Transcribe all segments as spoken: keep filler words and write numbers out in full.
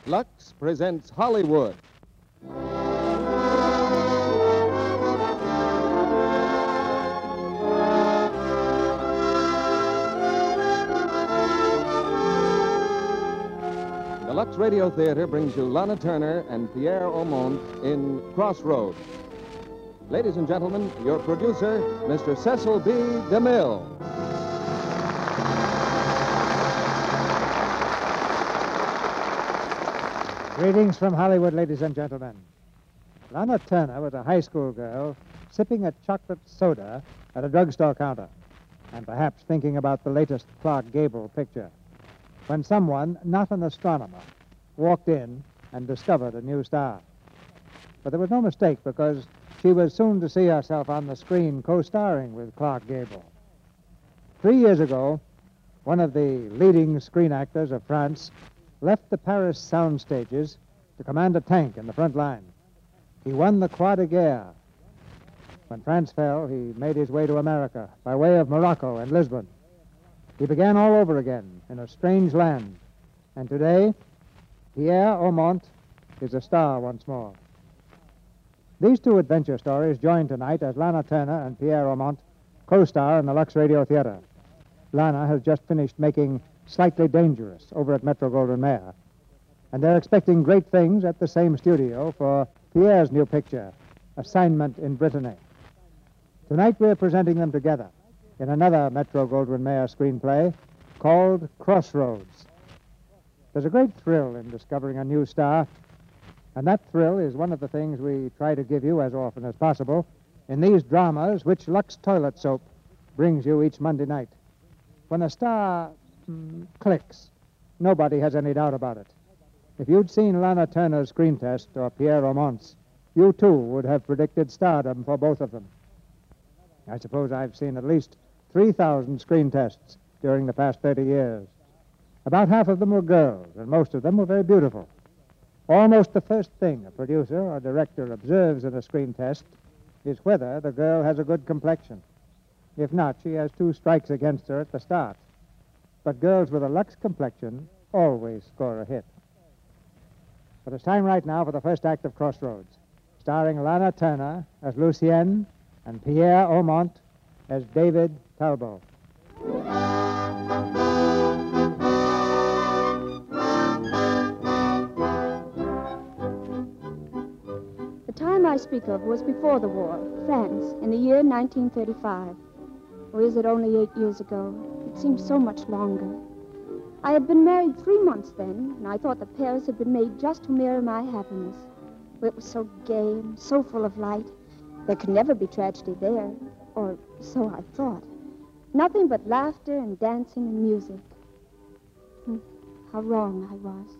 Lux presents Hollywood. The Lux Radio Theater brings you Lana Turner and Pierre Aumont in Crossroads. Ladies and gentlemen, your producer, Mister Cecil B. DeMille. Greetings from Hollywood, ladies and gentlemen. Lana Turner was a high school girl sipping a chocolate soda at a drugstore counter and perhaps thinking about the latest Clark Gable picture when someone, not an astronomer, walked in and discovered a new star. But there was no mistake, because she was soon to see herself on the screen co-starring with Clark Gable. Three years ago, one of the leading screen actors of France left the Paris sound stages to command a tank in the front line. He won the Croix de Guerre. When France fell, he made his way to America by way of Morocco and Lisbon. He began all over again in a strange land. And today, Pierre Aumont is a star once more. These two adventure stories join tonight as Lana Turner and Pierre Aumont co-star in the Lux Radio Theater. Lana has just finished making Slightly Dangerous over at Metro-Goldwyn-Mayer, and they're expecting great things at the same studio for Pierre's new picture, Assignment in Brittany. Tonight we're presenting them together in another Metro-Goldwyn-Mayer screenplay called Crossroads. There's a great thrill in discovering a new star, and that thrill is one of the things we try to give you as often as possible in these dramas which Lux Toilet Soap brings you each Monday night. When a star mm, clicks, nobody has any doubt about it. If you'd seen Lana Turner's screen test or Pierre Aumont's, you too would have predicted stardom for both of them. I suppose I've seen at least three thousand screen tests during the past thirty years. About half of them were girls, and most of them were very beautiful. Almost the first thing a producer or director observes in a screen test is whether the girl has a good complexion. If not, she has two strikes against her at the start. But girls with a Lux complexion always score a hit. But it's time right now for the first act of Crossroads, starring Lana Turner as Lucienne and Pierre Aumont as David Talbot. The time I speak of was before the war, France, in the year nineteen thirty-five. Or is it only eight years ago? It seems so much longer. I had been married three months then, and I thought the Paris had been made just to mirror my happiness. It was so gay and so full of light. There could never be tragedy there, or so I thought. Nothing but laughter and dancing and music. Hmm, how wrong I was.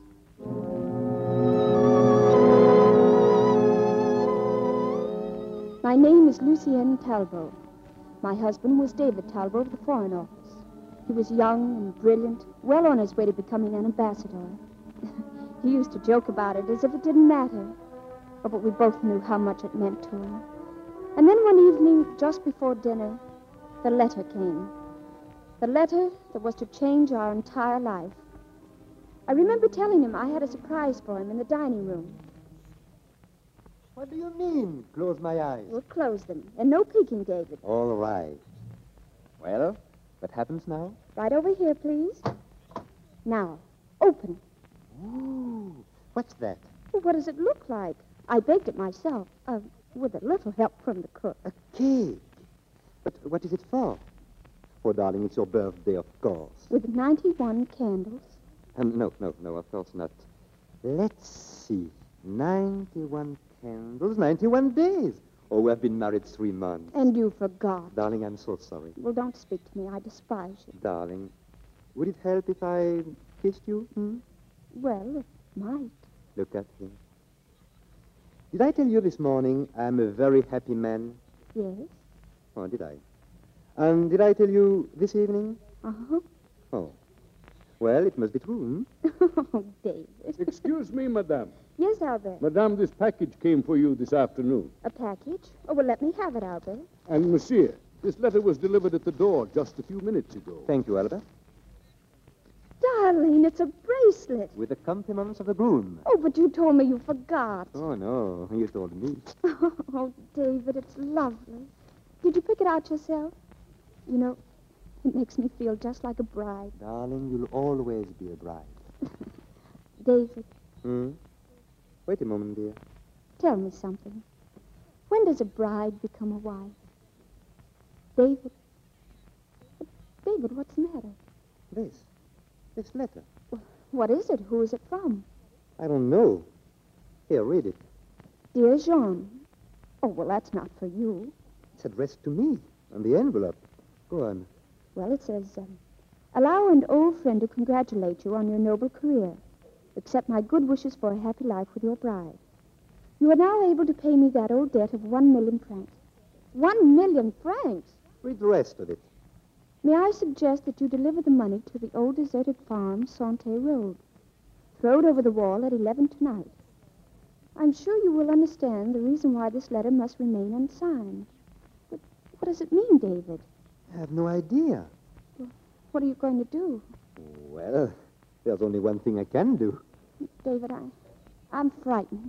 My name is Lucienne Talbot. My husband was David Talbot of the Foreign Office. He was young and brilliant, well on his way to becoming an ambassador. He used to joke about it as if it didn't matter. Oh, but we both knew how much it meant to him. And then one evening, just before dinner, the letter came. The letter that was to change our entire life. I remember telling him I had a surprise for him in the dining room. What do you mean, close my eyes? We'll close them, and no peeking, David. All right. Well, what happens now? Right over here, please. Now, open. Ooh, what's that? Well, what does it look like? I baked it myself, uh, with a little help from the cook. A cake. But what is it for? Oh, darling, it's your birthday, of course. With ninety-one candles. Um, no, no, no, of course not. Let's see. ninety-one candles, ninety-one days. Oh, we have been married three months. And you forgot. Darling, I'm so sorry. Well, don't speak to me. I despise you. Darling, would it help if I kissed you? Hmm? Well, it might. Look at him. Did I tell you this morning I'm a very happy man? Yes? Oh, did I? And did I tell you this evening? Uh-huh. Oh. Well, it must be true, hmm? Oh, David. Excuse me, madame. Yes, Albert. Madame, this package came for you this afternoon. A package? Oh, well, let me have it, Albert. And, monsieur, this letter was delivered at the door just a few minutes ago. Thank you, Albert. Darling, it's a bracelet. With the compliments of the groom. Oh, but you told me you forgot. Oh, no. You told me. Oh, David, it's lovely. Did you pick it out yourself? You know, it makes me feel just like a bride. Darling, you'll always be a bride. David. Hmm? Wait a moment, dear. Tell me something. When does a bride become a wife? David. David, what's the matter? This. This letter. What is it? Who is it from? I don't know. Here, read it. Dear Jean. Oh, well, that's not for you. It's addressed to me on the envelope. Go on. Well, it says, um, allow an old friend to congratulate you on your noble career. Accept my good wishes for a happy life with your bride. You are now able to pay me that old debt of one million francs. One million francs? Read the rest of it. May I suggest that you deliver the money to the old deserted farm, Santé Road. Throw it over the wall at eleven tonight. I'm sure you will understand the reason why this letter must remain unsigned. But what does it mean, David? I have no idea. Well, what are you going to do? Well, there's only one thing I can do. David, I, I'm frightened.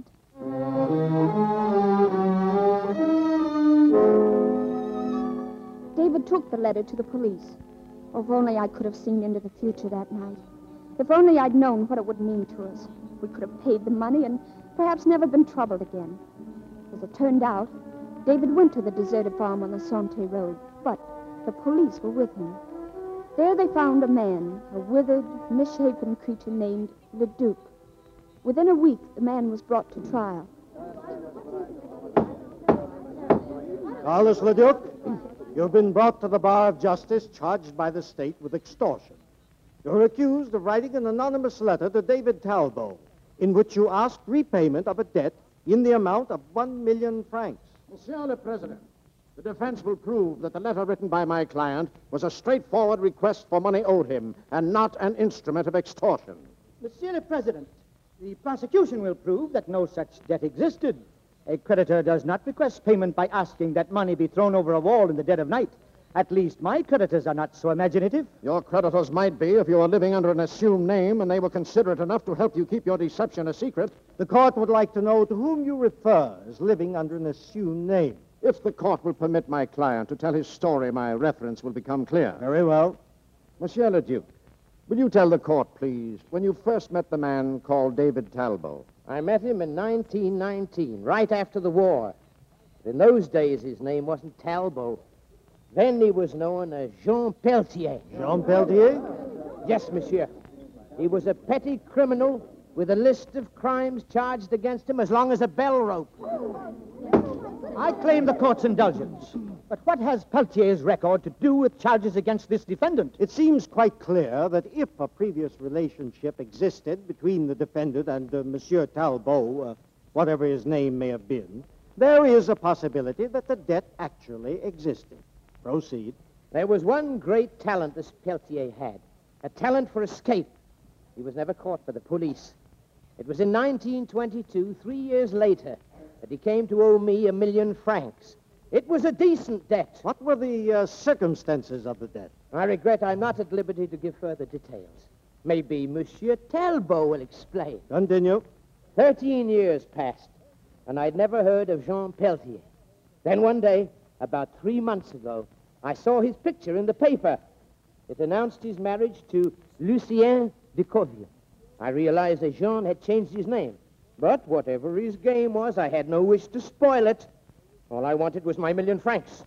David took the letter to the police. Oh, if only I could have seen into the future that night. If only I'd known what it would mean to us. We could have paid the money and perhaps never been troubled again. As it turned out, David went to the deserted farm on the Santé Road, but the police were with him. There they found a man, a withered, misshapen creature named Leduc. Within a week, the man was brought to trial. Carlos Leduc, you've been brought to the bar of justice charged by the state with extortion. You're accused of writing an anonymous letter to David Talbot, in which you asked repayment of a debt in the amount of one million francs. Monsieur le President, the defense will prove that the letter written by my client was a straightforward request for money owed him and not an instrument of extortion. Monsieur le President, the prosecution will prove that no such debt existed. A creditor does not request payment by asking that money be thrown over a wall in the dead of night. At least my creditors are not so imaginative. Your creditors might be if you were living under an assumed name and they were considerate enough to help you keep your deception a secret. The court would like to know to whom you refer as living under an assumed name. If the court will permit my client to tell his story, my reference will become clear. Very well. Monsieur le Duc, will you tell the court, please, when you first met the man called David Talbot? I met him in nineteen nineteen, right after the war. In those days, his name wasn't Talbot. Then he was known as Jean Peltier. Jean Peltier? Yes, monsieur. He was a petty criminal with a list of crimes charged against him as long as a bell rope. I claim the court's indulgence. But what has Peltier's record to do with charges against this defendant? It seems quite clear that if a previous relationship existed between the defendant and uh, Monsieur Talbot, uh, whatever his name may have been, there is a possibility that the debt actually existed. Proceed. There was one great talent this Peltier had, a talent for escape. He was never caught by the police. It was in nineteen twenty-two, three years later, that he came to owe me a million francs. It was a decent debt. What were the uh, circumstances of the debt? I regret I'm not at liberty to give further details. Maybe Monsieur Talbot will explain. Continue. Thirteen years passed, and I'd never heard of Jean Peltier. Then one day, about three months ago, I saw his picture in the paper. It announced his marriage to Lucien de Coville. I realized that Jean had changed his name. But whatever his game was, I had no wish to spoil it. All I wanted was my million francs.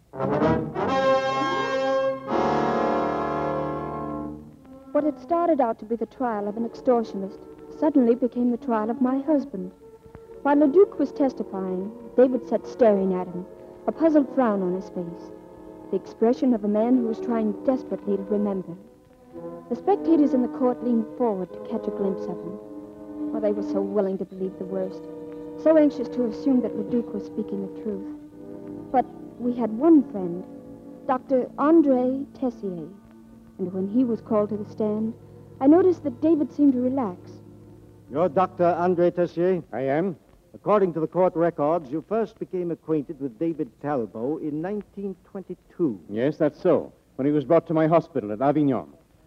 What had started out to be the trial of an extortionist suddenly became the trial of my husband. While Leduc was testifying, David sat staring at him, a puzzled frown on his face, the expression of a man who was trying desperately to remember. The spectators in the court leaned forward to catch a glimpse of him. Oh, they were so willing to believe the worst, so anxious to assume that Leduc was speaking the truth. But we had one friend, Doctor André Tessier, and when he was called to the stand, I noticed that David seemed to relax. You're Doctor André Tessier? I am. According to the court records, you first became acquainted with David Talbot in nineteen twenty-two. Yes, that's so, when he was brought to my hospital at Avignon.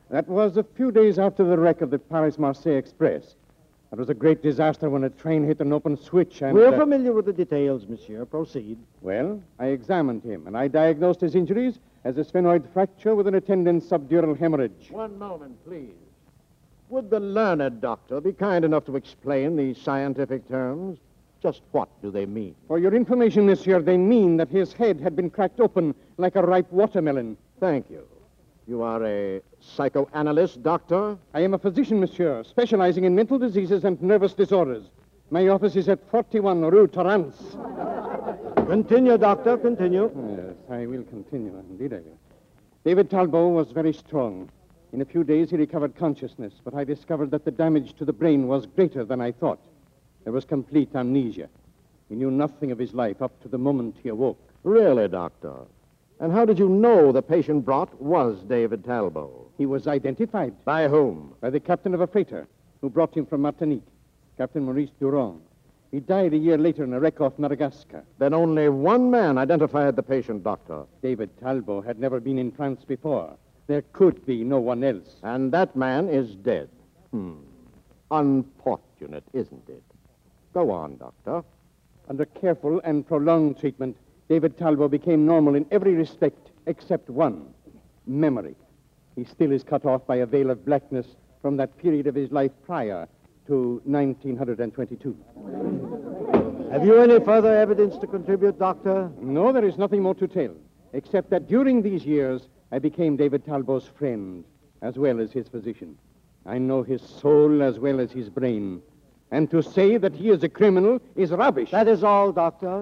That was a few days after the wreck of the Paris-Marseille Express. That was a great disaster when a train hit an open switch and... We're uh, familiar with the details, monsieur. Proceed. Well, I examined him, and I diagnosed his injuries as a sphenoid fracture with an attendant subdural hemorrhage. One moment, please. Would the learned doctor be kind enough to explain the scientific terms? Just what do they mean? For your information, monsieur, they mean that his head had been cracked open like a ripe watermelon. Thank you. You are a psychoanalyst, doctor? I am a physician, monsieur, specializing in mental diseases and nervous disorders. My office is at forty-one Rue Torrance. Continue, doctor, continue. Yes, I will continue. Indeed, I will. David Talbot was very strong. In a few days, he recovered consciousness, but I discovered that the damage to the brain was greater than I thought. There was complete amnesia. He knew nothing of his life up to the moment he awoke. Really, doctor? And how did you know the patient brought was David Talbot? He was identified. By whom? By the captain of a freighter who brought him from Martinique, Captain Maurice Durand. He died a year later in a wreck off Madagascar. Then only one man identified the patient, doctor. David Talbot had never been in France before. There could be no one else. And that man is dead. Hmm. Unfortunate, isn't it? Go on, doctor. Under careful and prolonged treatment, David Talbot became normal in every respect except one, memory. He still is cut off by a veil of blackness from that period of his life prior to nineteen twenty-two. Have you any further evidence to contribute, doctor? No, there is nothing more to tell, except that during these years, I became David Talbot's friend, as well as his physician. I know his soul as well as his brain. And to say that he is a criminal is rubbish. That is all, doctor.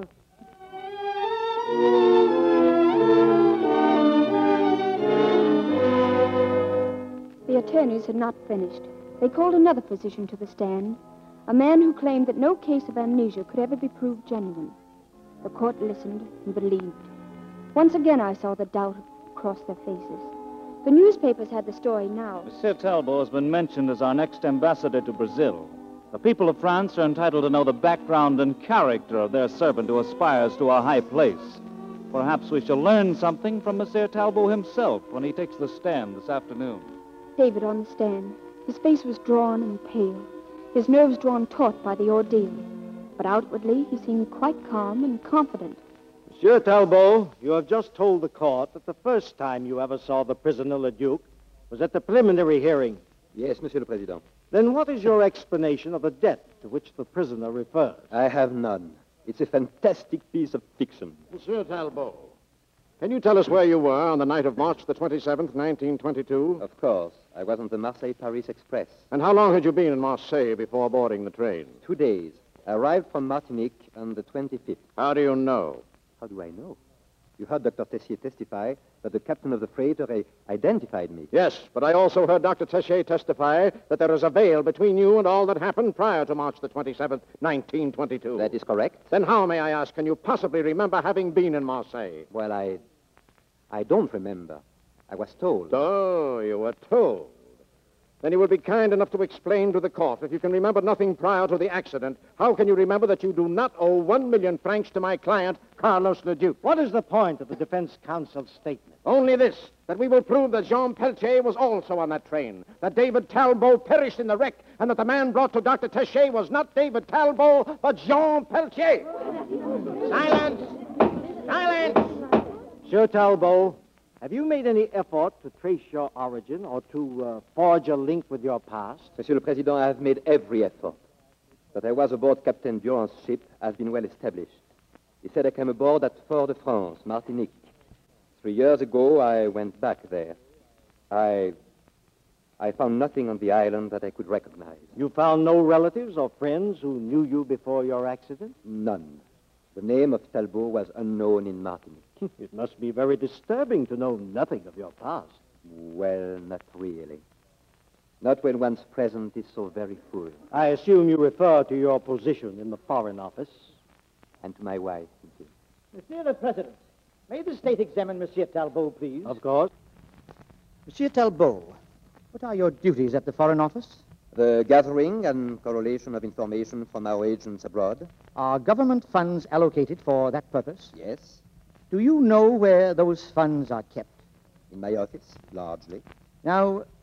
The attorneys had not finished. They called another physician to the stand, a man who claimed that no case of amnesia could ever be proved genuine. The court listened and believed. Once again, I saw the doubt cross their faces. The newspapers had the story now. Monsieur Talbot has been mentioned as our next ambassador to Brazil. The people of France are entitled to know the background and character of their servant who aspires to a high place. Perhaps we shall learn something from Monsieur Talbot himself when he takes the stand this afternoon. David on the stand. His face was drawn and pale, his nerves drawn taut by the ordeal. But outwardly, he seemed quite calm and confident. Monsieur Talbot, you have just told the court that the first time you ever saw the prisoner, Leduc, was at the preliminary hearing. Yes, Monsieur le Président. Then what is your explanation of the debt to which the prisoner refers? I have none. It's a fantastic piece of fiction. Monsieur Talbot, can you tell us where you were on the night of March the twenty-seventh, nineteen twenty-two? Of course. I was on the Marseille-Paris Express. And how long had you been in Marseille before boarding the train? Two days. I arrived from Martinique on the twenty-fifth. How do you know? How do I know? You heard Doctor Tessier testify that the captain of the freighter uh, identified me. Yes, but I also heard Doctor Tessier testify that there is a veil between you and all that happened prior to March the twenty-seventh, nineteen twenty-two. That is correct. Then how, may I ask, can you possibly remember having been in Marseille? Well, I... I don't remember. I was told. Oh, you were told. Then you will be kind enough to explain to the court if you can remember nothing prior to the accident. How can you remember that you do not owe one million francs to my client, Carlos Leduc? What is the point of the defense counsel's statement? Only this, that we will prove that Jean Peltier was also on that train, that David Talbot perished in the wreck, and that the man brought to Doctor Tessier was not David Talbot, but Jean Peltier. Silence! Silence! Monsieur Talbot, have you made any effort to trace your origin or to uh, forge a link with your past? Monsieur le Président, I have made every effort. That I was aboard Captain Durand's ship has been well established. He said I came aboard at Fort-de-France, Martinique. Three years ago, I went back there. I... I found nothing on the island that I could recognize. You found no relatives or friends who knew you before your accident? None. The name of Talbot was unknown in Martinique. It must be very disturbing to know nothing of your past. Well, not really. Not when one's present is so very full. I assume you refer to your position in the Foreign Office. And to my wife, too. Monsieur the President, may the State examine Monsieur Talbot, please? Of course. Monsieur Talbot, what are your duties at the Foreign Office? The gathering and correlation of information from our agents abroad. Are government funds allocated for that purpose? Yes. Do you know where those funds are kept? In my office, largely. Now,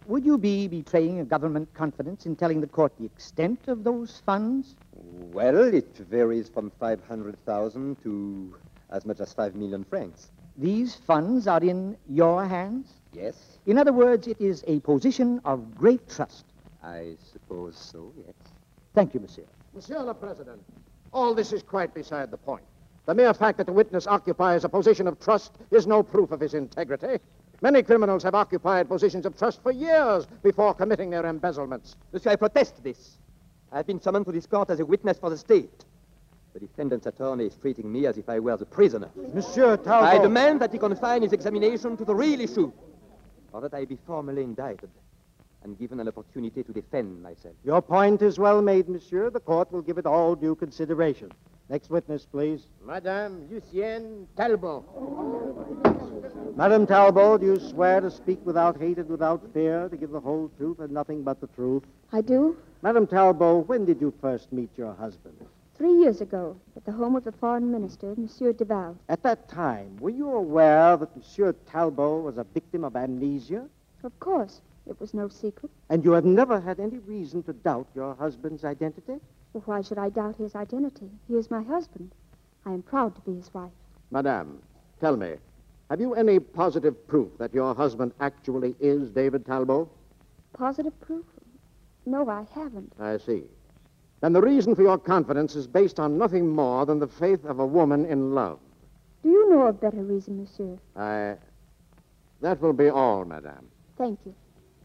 would you be betraying a government confidence in telling the court the extent of those funds? Well, it varies from five hundred thousand to as much as five million francs. These funds are in your hands? Yes, In other words, it is a position of great trust. I suppose so, yes. Thank you, monsieur. Monsieur le President, all this is quite beside the point. The mere fact that the witness occupies a position of trust is no proof of his integrity. Many criminals have occupied positions of trust for years before committing their embezzlements. Monsieur, I protest this. I have been summoned to this court as a witness for the state. The defendant's attorney is treating me as if I were the prisoner. Monsieur Talbot. I demand that he confine his examination to the real issue, or that I be formally indicted and given an opportunity to defend myself. Your point is well made, monsieur. The court will give it all due consideration. Next witness, please. Madame Lucienne Talbot. Madame Talbot, do you swear to speak without hate and without fear, to give the whole truth and nothing but the truth? I do. Madame Talbot, when did you first meet your husband? Three years ago, at the home of the foreign minister, Monsieur Duval. At that time, were you aware that Monsieur Talbot was a victim of amnesia? Of course, it was no secret. And you have never had any reason to doubt your husband's identity? Well, why should I doubt his identity? He is my husband. I am proud to be his wife. Madame, tell me, have you any positive proof that your husband actually is David Talbot? Positive proof? No, I haven't. I see. Then the reason for your confidence is based on nothing more than the faith of a woman in love. Do you know a better reason, monsieur? I... That will be all, madame. Thank you.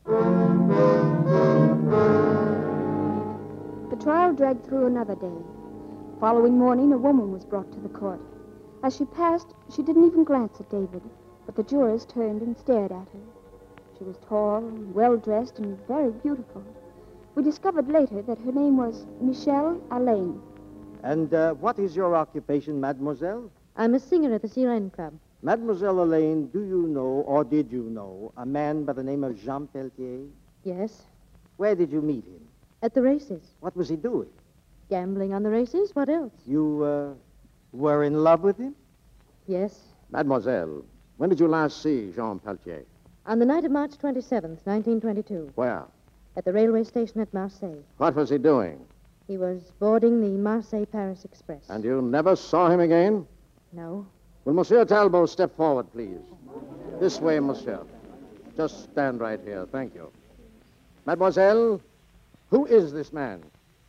The trial dragged through another day. Following morning, a woman was brought to the court. As she passed, she didn't even glance at David, but the jurors turned and stared at her. She was tall and well-dressed and very beautiful. We discovered later that her name was Michelle Alain. And uh, what is your occupation, mademoiselle? I'm a singer at the Sirène Club. Mademoiselle Elaine, do you know, or did you know, a man by the name of Jean Pelletier? Yes, Where did you meet him? at the races. What was he doing? Gambling on the races? What else? You, uh, were in love with him? Yes. Mademoiselle, when did you last see Jean Pelletier? On the night of March twenty-seventh, nineteen twenty-two, Where? at the railway station at Marseille. What was he doing? He was boarding the Marseille-Paris Express. And you never saw him again? No. Will Monsieur Talbot step forward, please? This way, monsieur. Just stand right here. Thank you. Mademoiselle, who is this man?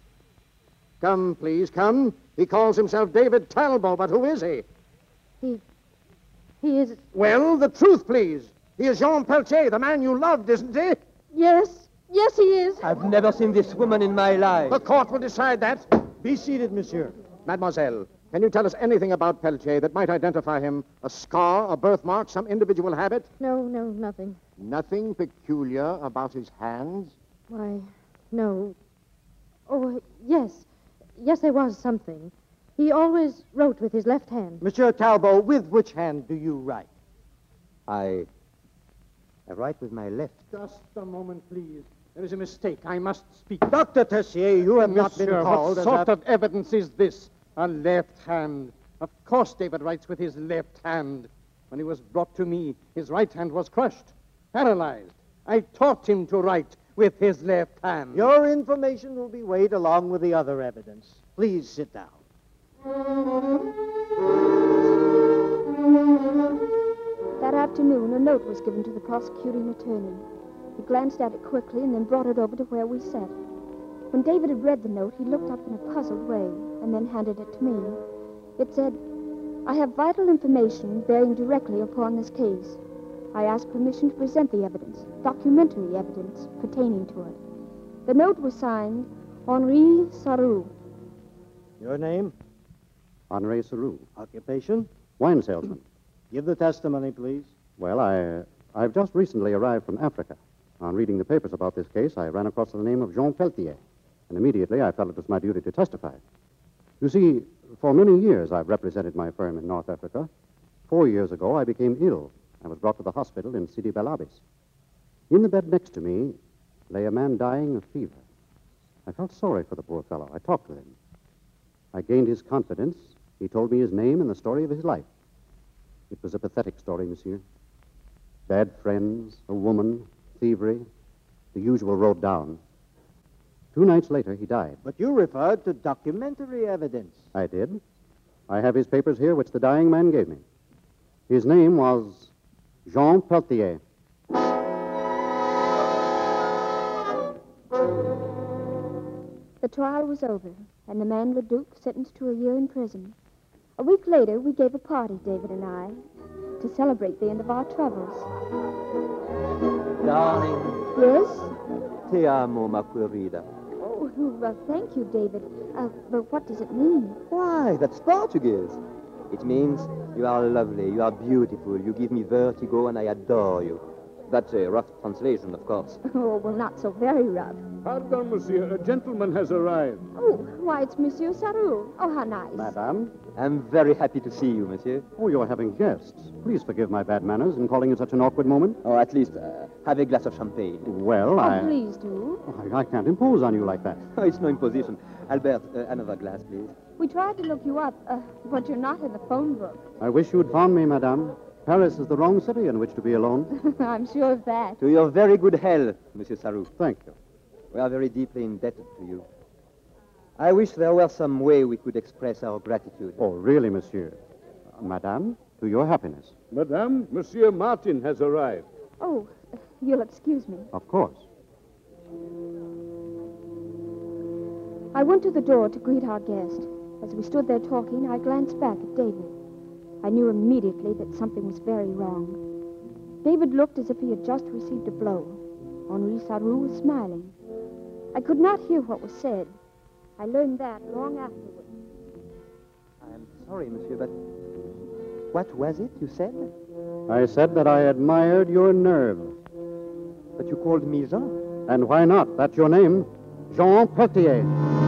Come, please, come. He calls himself David Talbot, but who is he? He... he is... Well, the truth, please. He is Jean Pelletier, the man you loved, isn't he? Yes. Yes, he is. I've never seen this woman in my life. The court will decide that. Be seated, monsieur. Mademoiselle, can you tell us anything about Pelletier that might identify him? A scar, a birthmark, some individual habit? No, no, nothing. Nothing peculiar about his hands? Why, no. Oh, yes. Yes, there was something. He always wrote with his left hand. Monsieur Talbot, with which hand do you write? I... I write with my left. Just a moment, please. There is a mistake. I must speak. Doctor Tessier, you have not been Monsieur, called. what as sort a- of evidence is this? A left hand. Of course David writes with his left hand. When he was brought to me, his right hand was crushed, paralyzed. I taught him to write with his left hand. Your information will be weighed along with the other evidence. Please sit down. That afternoon, a note was given to the prosecuting attorney. He glanced at it quickly and then brought it over to where we sat. When David had read the note, he looked up in a puzzled way and then handed it to me. It said, I have vital information bearing directly upon this case. I ask permission to present the evidence, documentary evidence pertaining to it. The note was signed Henri Sarou. Your name? Henri Sarou. Occupation? Wine salesman. Give the testimony, please. Well, I, I've just recently arrived from Africa. On reading the papers about this case, I ran across the name of Jean Pelletier, and immediately I felt it was my duty to testify. You see, for many years I've represented my firm in North Africa. Four years ago, I became ill. I was brought to the hospital in Sidi Bel Abbes. In the bed next to me lay a man dying of fever. I felt sorry for the poor fellow. I talked with him. I gained his confidence. He told me his name and the story of his life. It was a pathetic story, monsieur. Bad friends, a woman, thievery, the usual road down. Two nights later, he died. But you referred to documentary evidence. I did. I have his papers here, which the dying man gave me. His name was Jean Peltier. The trial was over, and the man Leduc sentenced to a year in prison. A week later, we gave a party, David and I, to celebrate the end of our troubles. Darling, Yes? te amo, ma querida. Oh, well, thank you, David. Uh, but what does it mean? Why, that's Portuguese. It means you are lovely, you are beautiful, you give me vertigo, and I adore you. That's a rough translation, of course. Oh, well, not so very rough. Pardon, monsieur. A gentleman has arrived. Oh, why, it's Monsieur Sarou. Oh, how nice. Madame? I'm very happy to see you, monsieur. Oh, you're having guests. Please forgive my bad manners in calling in such an awkward moment. Oh, at least uh, have a glass of champagne. Well, Oh, I... please do. Oh, I... I can't impose on you like that. Oh, it's no imposition. Albert, uh, another glass, please. We tried to look you up, uh, but you're not in the phone book. I wish you'd found me, madame. Paris is the wrong city in which to be alone. I'm sure of that. To your very good health, Monsieur Sarou. Thank you. We are very deeply indebted to you. I wish there were some way we could express our gratitude. Oh, really, monsieur? Uh, madame, to your happiness. Madame, Monsieur Martin has arrived. Oh, uh, you'll excuse me. Of course. I went to the door to greet our guest. As we stood there talking, I glanced back at David. I knew immediately that something was very wrong. David looked as if he had just received a blow. Henri Sarou was smiling. I could not hear what was said. I learned that long afterward. I'm sorry, monsieur, but what was it you said? I said that I admired your nerve. But you called me Jean. And why not? That's your name. Jean Peltier.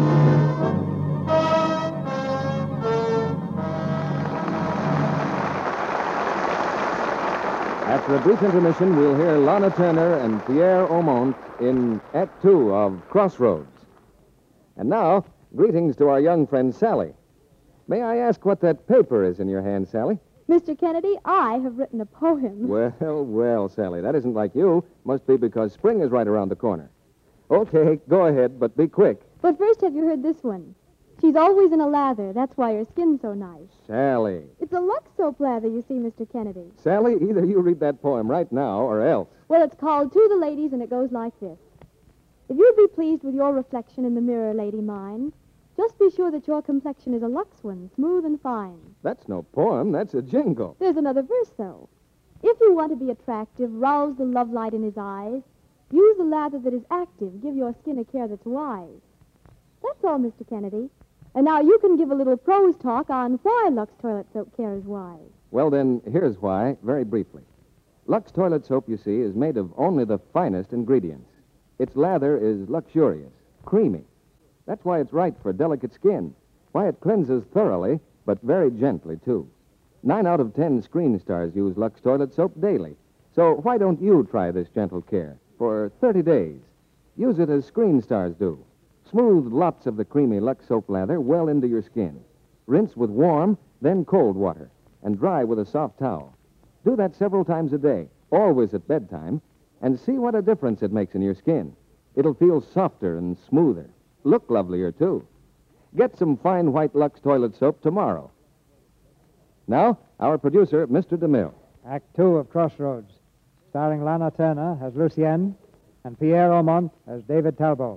After a brief intermission, we'll hear Lana Turner and Pierre Aumont in Act Two of Crossroads. And now, greetings to our young friend Sally. May I ask what that paper is in your hand, Sally? Mister Kennedy, I have written a poem. Well, well, Sally, that isn't like you. Must be because spring is right around the corner. Okay, go ahead, but be quick. But first, have you heard this one? She's always in a lather. That's why her skin's so nice. Sally. It's a Lux soap lather, you see, Mister Kennedy. Sally, either you read that poem right now or else. Well, it's called To the Ladies, and it goes like this. If you'd be pleased with your reflection in the mirror, lady mine, just be sure that your complexion is a Lux one, smooth and fine. That's no poem, that's a jingle. There's another verse, though. If you want to be attractive, rouse the love light in his eyes, use a lather that is active, give your skin a care that's wise. That's all, Mister Kennedy. And now you can give a little prose talk on why Lux Toilet Soap Care is wise. Well, then, here's why, very briefly. Lux toilet soap, you see, is made of only the finest ingredients. Its lather is luxurious, creamy. That's why it's right for delicate skin, why it cleanses thoroughly, but very gently, too. Nine out of ten screen stars use Lux toilet soap daily. So why don't you try this gentle care for thirty days? Use it as screen stars do. Smooth lots of the creamy Lux soap lather well into your skin. Rinse with warm, then cold water, and dry with a soft towel. Do that several times a day, always at bedtime, and see what a difference it makes in your skin. It'll feel softer and smoother. Look lovelier, too. Get some fine white Lux toilet soap tomorrow. Now, our producer, Mister DeMille. Act Two of Crossroads, starring Lana Turner as Lucienne and Pierre Aumont as David Talbot.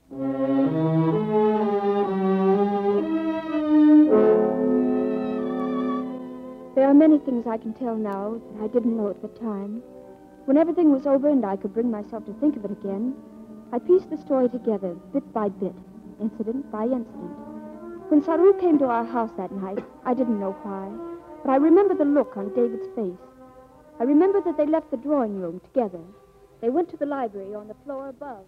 There are many things I can tell now that I didn't know at the time. When everything was over and I could bring myself to think of it again, I pieced the story together, bit by bit, incident by incident. When Sarou came to our house that night, I didn't know why, but I remember the look on David's face. I remember that they left the drawing room together. They went to the library on the floor above.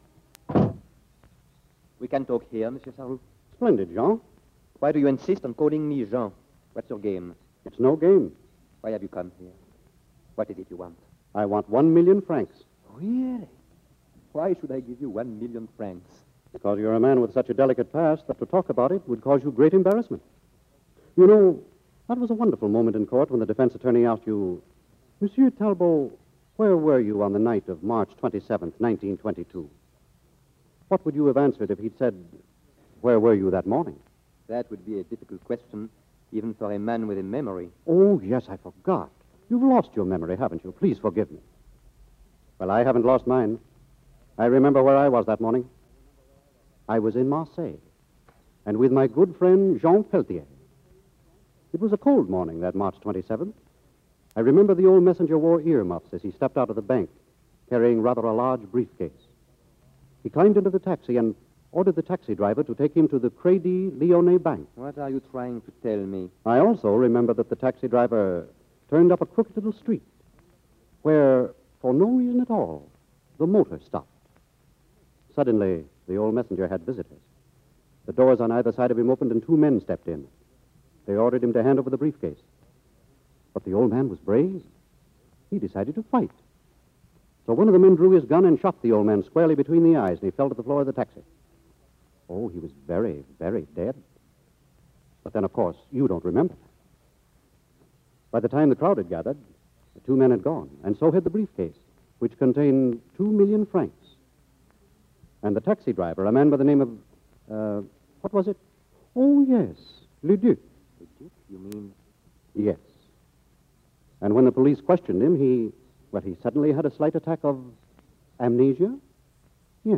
We can talk here, Monsieur Sarou. Splendid, Jean. Why do you insist on calling me Jean? What's your game? It's no game. Why have you come here? What is it you want? I want one million francs. Really? Why should I give you one million francs? Because you're a man with such a delicate past that to talk about it would cause you great embarrassment. You know, that was a wonderful moment in court when the defense attorney asked you, Monsieur Talbot, Where were you on the night of March twenty-seventh, nineteen twenty-two? What would you have answered if he'd said, where were you that morning? That would be a difficult question, even for a man with a memory. Oh, yes, I forgot. You've lost your memory, haven't you? Please forgive me. Well, I haven't lost mine. I remember where I was that morning. I was in Marseille, and with my good friend Jean Peltier. It was a cold morning, that March twenty-seventh. I remember the old messenger wore earmuffs as he stepped out of the bank, carrying rather a large briefcase. He climbed into the taxi and ordered the taxi driver to take him to the Crédit Lyonnais Bank. What are you trying to tell me? I also remember that the taxi driver turned up a crooked little street where, for no reason at all, the motor stopped. Suddenly, the old messenger had visitors. The doors on either side of him opened and two men stepped in. They ordered him to hand over the briefcase. But the old man was brave. He decided to fight. So one of the men drew his gun and shot the old man squarely between the eyes, and he fell to the floor of the taxi. Oh, he was very, very dead. But then, of course, you don't remember. By the time the crowd had gathered, the two men had gone, and so had the briefcase, which contained two million francs. And the taxi driver, a man by the name of, uh, what was it? Oh, yes, Le Duc. Le Duc, you mean? Yes. And when the police questioned him, he, well, he suddenly had a slight attack of amnesia? Yes.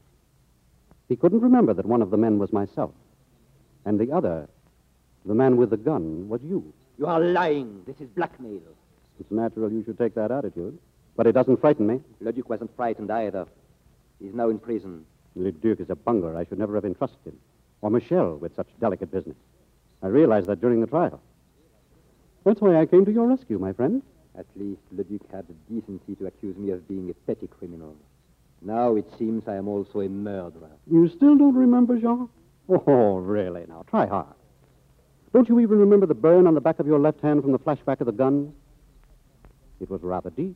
He couldn't remember that one of the men was myself, and the other, the man with the gun, was you. You are lying. This is blackmail. It's natural you should take that attitude, but it doesn't frighten me. Le Duc wasn't frightened either. He's now in prison. Le Duc is a bungler. I should never have entrusted him. Or Michel with such delicate business. I realized that during the trial. That's why I came to your rescue, my friend. At least Le Duc had the decency to accuse me of being a petty criminal. Now it seems I am also a murderer. You still don't remember, Jean? Oh, really? Now, try hard. Don't you even remember the burn on the back of your left hand from the flashback of the gun? It was rather deep.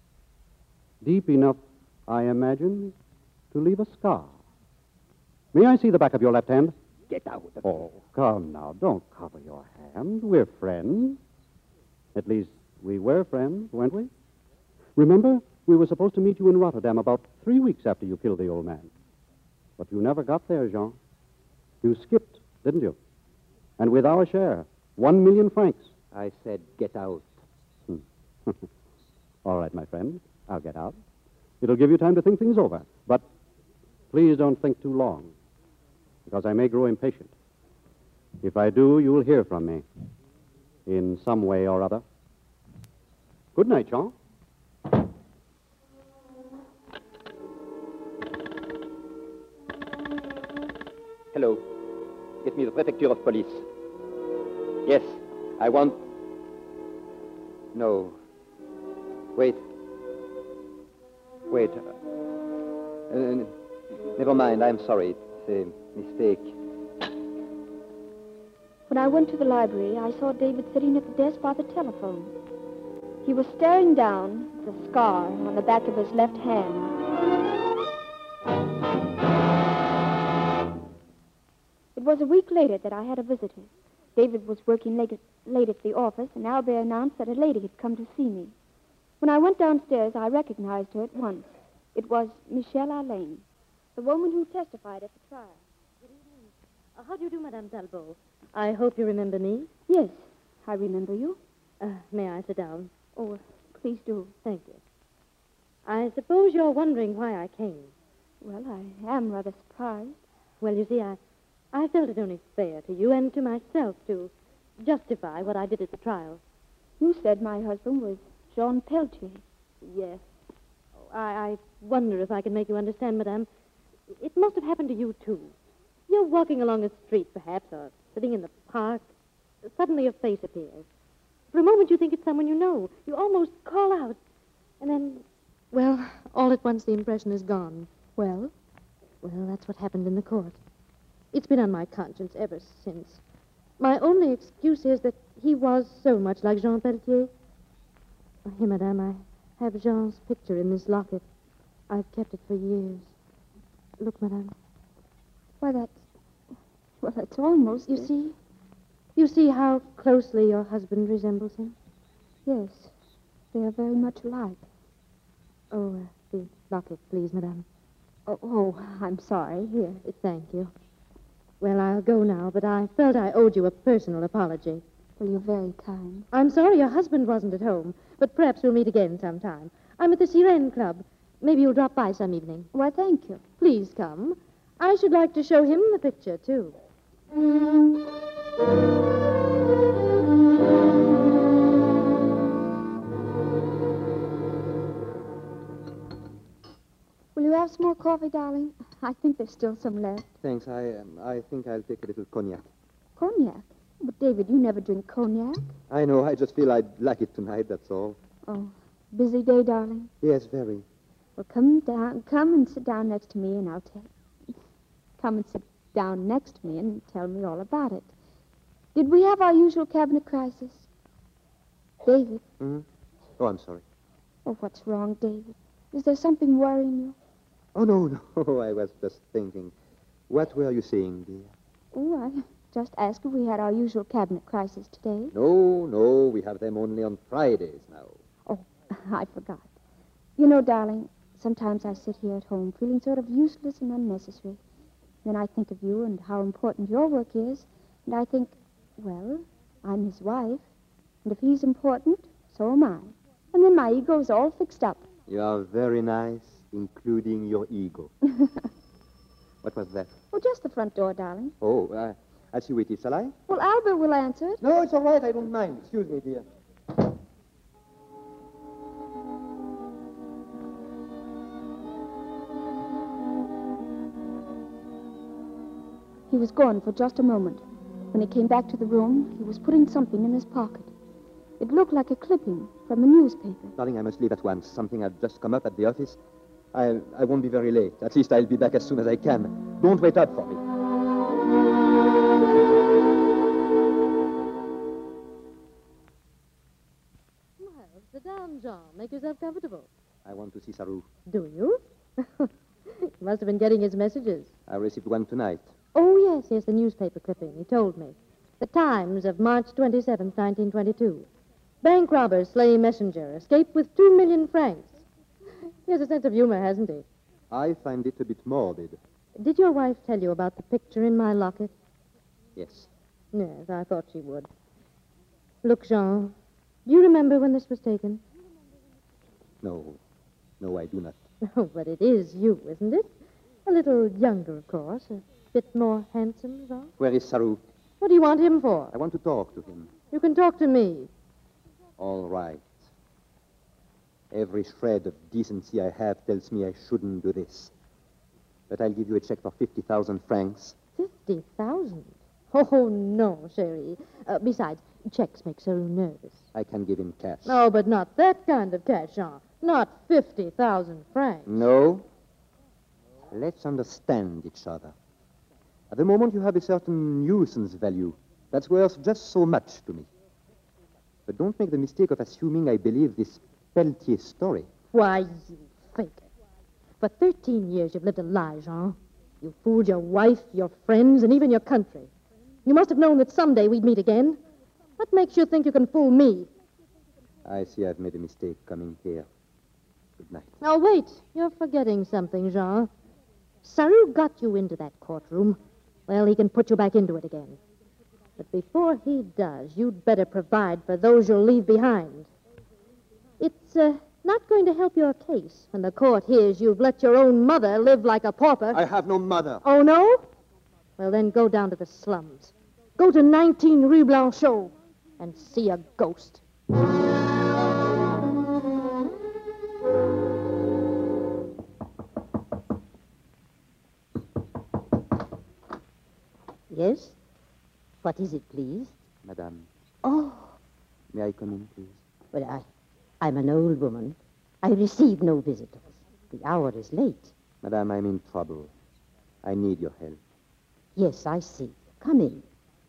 Deep enough, I imagine, to leave a scar. May I see the back of your left hand? Get out. Oh, come now. Don't cover your hand. We're friends. At least, we were friends, weren't we? Remember, we were supposed to meet you in Rotterdam about three weeks after you killed the old man. But you never got there, Jean. You skipped, didn't you? And with our share, one million francs. I said, get out. Hmm. All right, my friend. I'll get out. It'll give you time to think things over. But please don't think too long, because I may grow impatient. If I do, you'll hear from me in some way or other. Good night, Jean. Hello. Get me the prefecture of police. Yes, I want... No. Wait. Wait. Uh, uh, never mind, I'm sorry. It's a mistake. When I went to the library, I saw David sitting at the desk by the telephone. He was staring down at the scar on the back of his left hand. It was a week later that I had a visitor. David was working late at, late at the office, and Albert announced that a lady had come to see me. When I went downstairs, I recognized her at once. It was Michelle Alain, the woman who testified at the trial. Good evening. Uh, how do you do, Madame Talbot? I hope you remember me. Yes, I remember you. Uh, may I sit down? Oh, please do. Thank you. I suppose you're wondering why I came. Well, I am rather surprised. Well, you see, I, I felt it only fair to you and to myself to justify what I did at the trial. You said my husband was Jean Peltier. Yes. Oh, I, I wonder if I can make you understand, Madame. It must have happened to you, too. You're walking along a street, perhaps, or sitting in the park. Suddenly a face appears. For a moment you think it's someone you know. You almost call out. And then, well, all at once the impression is gone. Well? Well, that's what happened in the court. It's been on my conscience ever since. My only excuse is that he was so much like Jean Peltier. Oh, here, Madame, I have Jean's picture in this locket. I've kept it for years. Look, Madame. Why, that's... Well, that's almost... You see? You see how closely your husband resembles him? Yes. They are very much alike. Oh, uh, the locket, please, madame. Oh, oh, I'm sorry. Here. Thank you. Well, I'll go now, but I felt I owed you a personal apology. Well, you're very kind. I'm sorry your husband wasn't at home, but perhaps we'll meet again sometime. I'm at the Sirene Club. Maybe you'll drop by some evening. Why, thank you. Please come. I should like to show him the picture, too. Will you have some more coffee, darling? I think there's still some left. Thanks. I um, I think I'll take a little cognac. Cognac? But, David, you never drink cognac. I know. I just feel I'd like it tonight, that's all. Oh, busy day, darling? Yes, very. Well, come down, come and sit down next to me, and I'll tell. Come and sit down next to me and tell me all about it. Did we have our usual cabinet crisis? David? Mm-hmm. Oh, I'm sorry. Oh, what's wrong, David? Is there something worrying you? Oh, no, no. I was just thinking. What were you saying, dear? Oh, I just asked if we had our usual cabinet crisis today. No, no. We have them only on Fridays now. Oh, I forgot. You know, darling, sometimes I sit here at home feeling sort of useless and unnecessary. Then I think of you and how important your work is, and I think, well, I'm his wife, and if he's important, so am I. And then my ego's all fixed up. You are very nice, including your ego. What was that? Oh, just the front door, darling. Oh, uh, I'll see wait, shall I? Well, Albert will answer it. No, it's all right. I don't mind. Excuse me, dear. He was gone for just a moment. When he came back to the room, he was putting something in his pocket. It looked like a clipping from a newspaper. Darling, I must leave at once. Something had just come up at the office. I, I won't be very late. At least I'll be back as soon as I can. Don't wait up for me. Well, sit down, Jean. Make yourself comfortable. I want to see Saru. Do you? You must have been getting his messages. I received one tonight. Oh, yes, yes, the newspaper clipping. He told me. The Times of March twenty-seventh, nineteen twenty-two. Bank robber slay messenger. Escaped with two million francs. He has a sense of humor, hasn't he? I find it a bit morbid. Did your wife tell you about the picture in my locket? Yes. Yes, I thought she would. Look, Jean, do you remember when this was taken? No. No, I do not. Oh, but it is you, isn't it? A little younger, of course. A bit more handsome, Jean. Where is Saru? What do you want him for? I want to talk to him. You can talk to me. All right. Every shred of decency I have tells me I shouldn't do this. But I'll give you a check for fifty thousand francs. Fifty thousand? Oh, no, Cherie. Uh, besides, checks make Saru nervous. I can give him cash. No, but not that kind of cash, Jean. Not fifty thousand francs. No. Let's understand each other. At the moment, you have a certain nuisance value that's worth just so much to me. But don't make the mistake of assuming I believe this Peltier story. Why, you faker. For thirteen years, you've lived a lie, Jean. You fooled your wife, your friends, and even your country. You must have known that someday we'd meet again. What makes you think you can fool me? I see I've made a mistake coming here. Good night. Now, wait. You're forgetting something, Jean. Saru got you into that courtroom. Well, he can put you back into it again. But before he does, you'd better provide for those you'll leave behind. It's uh, not going to help your case when the court hears you've let your own mother live like a pauper. I have no mother. Oh, no? Well, then go down to the slums. Go to nineteen Rue Blanchot and see a ghost. Yes? What is it, please? Madame. Oh. May I come in, please? Well, I, I'm an old woman. I receive no visitors. The hour is late. Madame, I'm in trouble. I need your help. Yes, I see. Come in.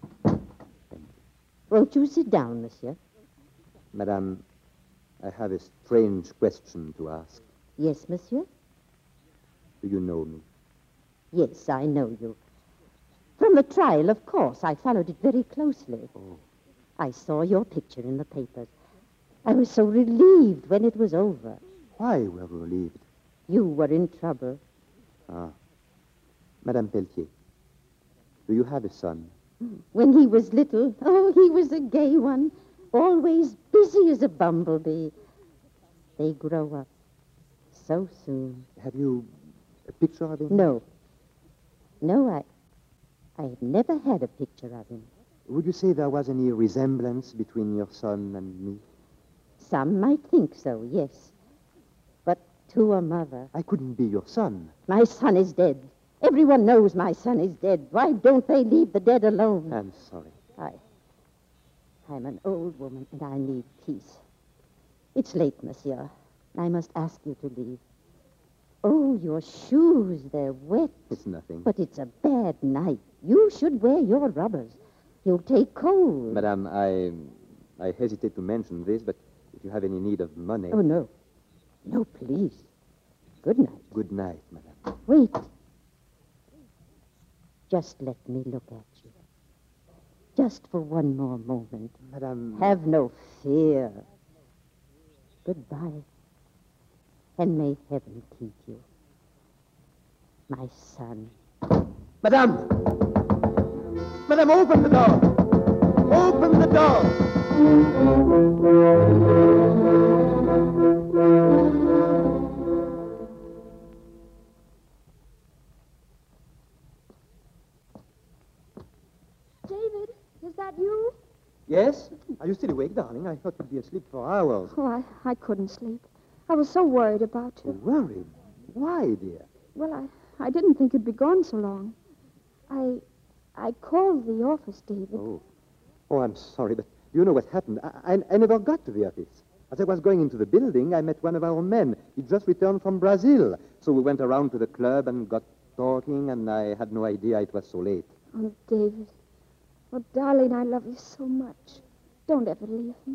Won't you sit down, monsieur? Madame, I have a strange question to ask. Yes, monsieur? Do you know me? Yes, I know you. From the trial, of course. I followed it very closely. Oh. I saw your picture in the papers. I was so relieved when it was over. Why were you relieved? You were in trouble. Ah. Madame Pelletier, do you have a son? When he was little, oh, he was a gay one, always busy as a bumblebee. They grow up so soon. Have you a picture of him? No. No, I... I have never had a picture of him. Would you say there was any resemblance between your son and me? Some might think so, yes. But to a mother... I couldn't be your son. My son is dead. Everyone knows my son is dead. Why don't they leave the dead alone? I'm sorry. I... I'm an old woman, and I need peace. It's late, monsieur. I must ask you to leave. Oh, your shoes, they're wet. It's nothing. But it's a bad night. You should wear your rubbers. You'll take cold. Madame, I... I hesitate to mention this, but if you have any need of money... Oh, no. No, please. Good night. Good night, madame. Wait. Just let me look at you. Just for one more moment. Madame... Have no fear. Goodbye. And may heaven keep you. My son. Madame! Madame, open the door! Open the door! David, is that you? Yes? Are you still awake, darling? I thought you'd be asleep for hours. Oh, I, I couldn't sleep. I was so worried about you. Worried? Why, dear? Well, I, I didn't think you'd be gone so long. I I called the office, David. Oh. Oh, I'm sorry, but you know what happened? I, I, I never got to the office. As I was going into the building, I met one of our men. He just returned from Brazil. So we went around to the club and got talking, and I had no idea it was so late. Oh, David. Oh, darling, I love you so much. Don't ever leave me.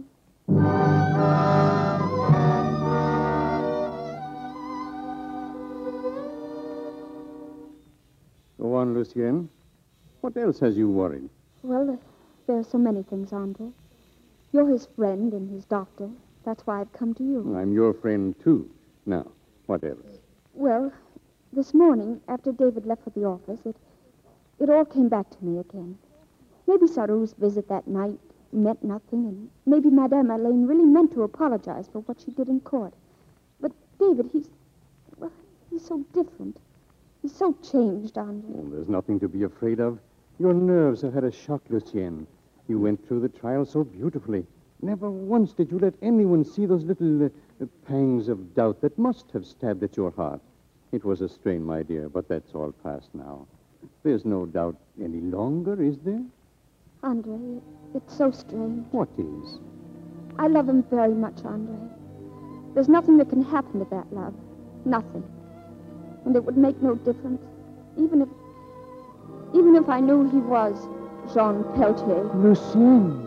Go on, Lucien. What else has you worried? Well, uh, there are so many things, Andre. You're his friend and his doctor. That's why I've come to you. I'm your friend, too. Now, what else? Well, this morning, after David left for the office, it, it all came back to me again. Maybe Sarou's visit that night meant nothing, and maybe Madame Alain really meant to apologize for what she did in court. But David, he's... well, he's so different. He's so changed, Andre. Oh, there's nothing to be afraid of. Your nerves have had a shock, Lucien. You went through the trial so beautifully. Never once did you let anyone see those little uh, pangs of doubt that must have stabbed at your heart. It was a strain, my dear, but that's all past now. There's no doubt any longer, is there? Andre, it's so strange. What is? I love him very much, Andre. There's nothing that can happen to that love. Nothing. And it would make no difference, even if... even if I knew he was Jean Peltier. Lucien.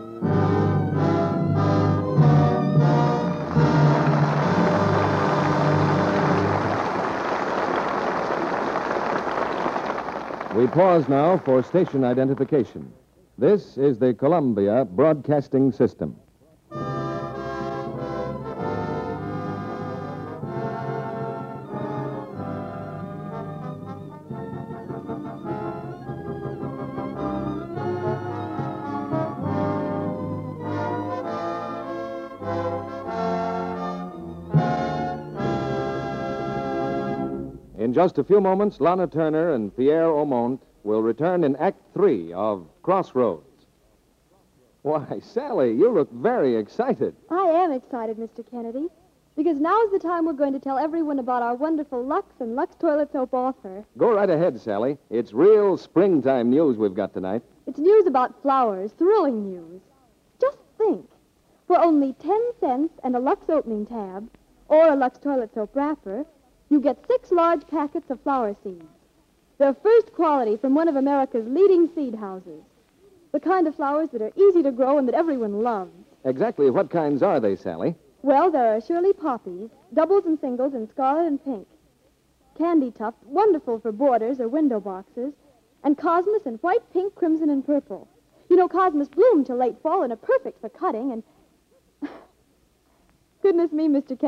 We pause now for station identification. This is the Columbia Broadcasting System. In just a few moments, Lana Turner and Pierre Aumont will return in Act Three of Crossroads. Why, Sally, you look very excited. I am excited, Mister Kennedy, because now is the time we're going to tell everyone about our wonderful Lux and Lux Toilet Soap offer. Go right ahead, Sally. It's real springtime news we've got tonight. It's news about flowers, thrilling news. Just think. For only ten cents and a Lux opening tab, or a Lux Toilet Soap wrapper, you get six large packets of flower seeds. They're first quality from one of America's leading seed houses. The kind of flowers that are easy to grow and that everyone loves. Exactly what kinds are they, Sally? Well, there are Shirley poppies, doubles and singles in scarlet and pink. Candy tuft, wonderful for borders or window boxes. And cosmos in white, pink, crimson, and purple. You know, cosmos bloom till late fall and are perfect for cutting and... Goodness me, Mister Kennedy,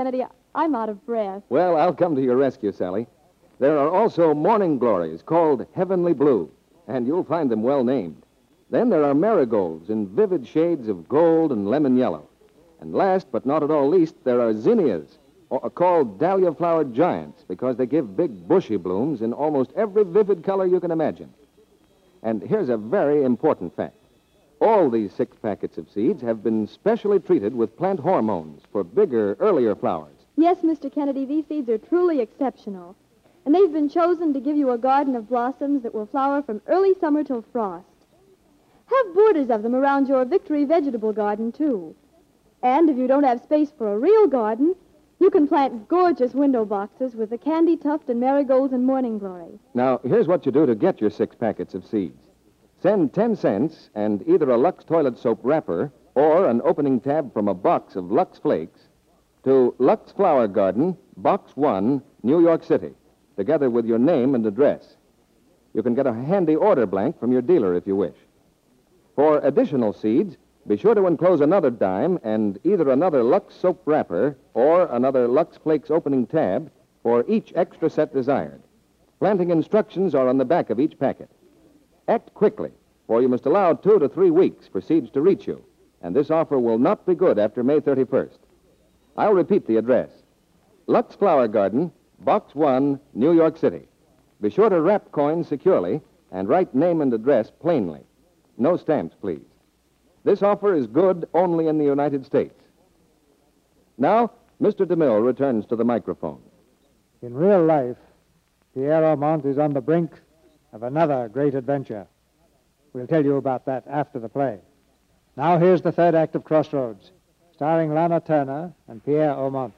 I'm out of breath. Well, I'll come to your rescue, Sally. There are also morning glories called heavenly blue, and you'll find them well named. Then there are marigolds in vivid shades of gold and lemon yellow. And last but not at all least, there are zinnias, or, called dahlia-flowered giants, because they give big bushy blooms in almost every vivid color you can imagine. And here's a very important fact. All these six packets of seeds have been specially treated with plant hormones for bigger, earlier flowers. Yes, Mister Kennedy, these seeds are truly exceptional. And they've been chosen to give you a garden of blossoms that will flower from early summer till frost. Have borders of them around your Victory vegetable garden, too. And if you don't have space for a real garden, you can plant gorgeous window boxes with the candy tuft and marigolds and morning glory. Now, here's what you do to get your six packets of seeds. Send ten cents and either a Lux toilet soap wrapper or an opening tab from a box of Lux Flakes to Lux Flower Garden, Box one, New York City, together with your name and address. You can get a handy order blank from your dealer if you wish. For additional seeds, be sure to enclose another dime and either another Lux soap wrapper or another Lux Flakes opening tab for each extra set desired. Planting instructions are on the back of each packet. Act quickly, for you must allow two to three weeks for seeds to reach you, and this offer will not be good after May thirty-first. I'll repeat the address. Lux Flower Garden, Box one, New York City. Be sure to wrap coins securely and write name and address plainly. No stamps, please. This offer is good only in the United States. Now, Mister DeMille returns to the microphone. In real life, Pierre Aumont is on the brink of another great adventure. We'll tell you about that after the play. Now here's the third act of Crossroads, starring Lana Turner and Pierre Aumont.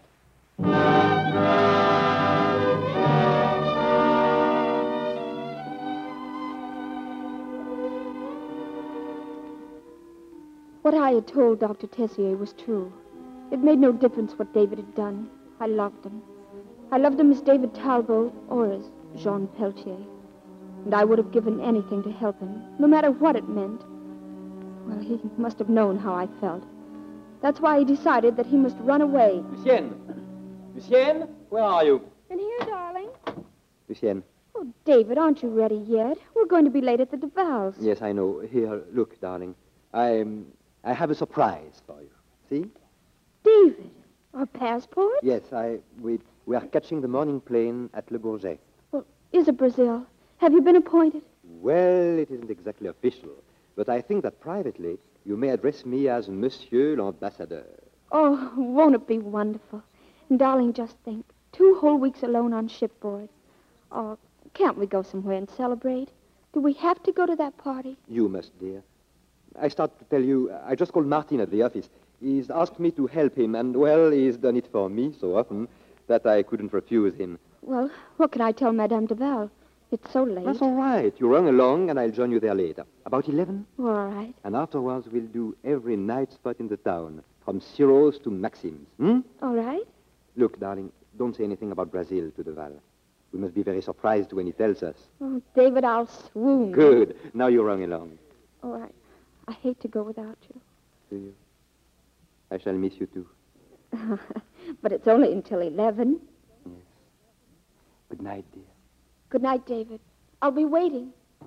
What I had told Doctor Tessier was true. It made no difference what David had done. I loved him. I loved him as David Talbot or as Jean Peltier. And I would have given anything to help him, no matter what it meant. Well, he must have known how I felt. That's why he decided that he must run away. Lucienne! Lucienne, where are you? In here, darling. Lucienne. Oh, David, aren't you ready yet? We're going to be late at the DeVals. Yes, I know. Here, look, darling. I, um, I have a surprise for you. See? David, our passport? Yes, I. We, we are catching the morning plane at Le Bourget. Well, is it Brazil? Have you been appointed? Well, it isn't exactly official, but I think that privately you may address me as Monsieur l'Ambassadeur. Oh, won't it be wonderful? And, darling, just think. Two whole weeks alone on shipboard. Oh, can't we go somewhere and celebrate? Do we have to go to that party? You must, dear. I start to tell you, I just called Martin at the office. He's asked me to help him, and, well, he's done it for me so often that I couldn't refuse him. Well, what can I tell Madame Duval? It's so late. That's all right. You run along, and I'll join you there later. About eleven? All right. And afterwards, we'll do every night spot in the town, from Ciro's to Maxim's. Hmm? All right. Look, darling, don't say anything about Brazil to Duval. We must be very surprised when he tells us. Oh, David, I'll swoon. Good. Now you run along. All right. I hate to go without you. Do you? I shall miss you, too. But it's only until eleven. Yes. Good night, dear. Good night, David. I'll be waiting.